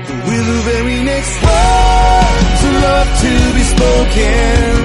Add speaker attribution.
Speaker 1: We're the very next words of love to be spoken.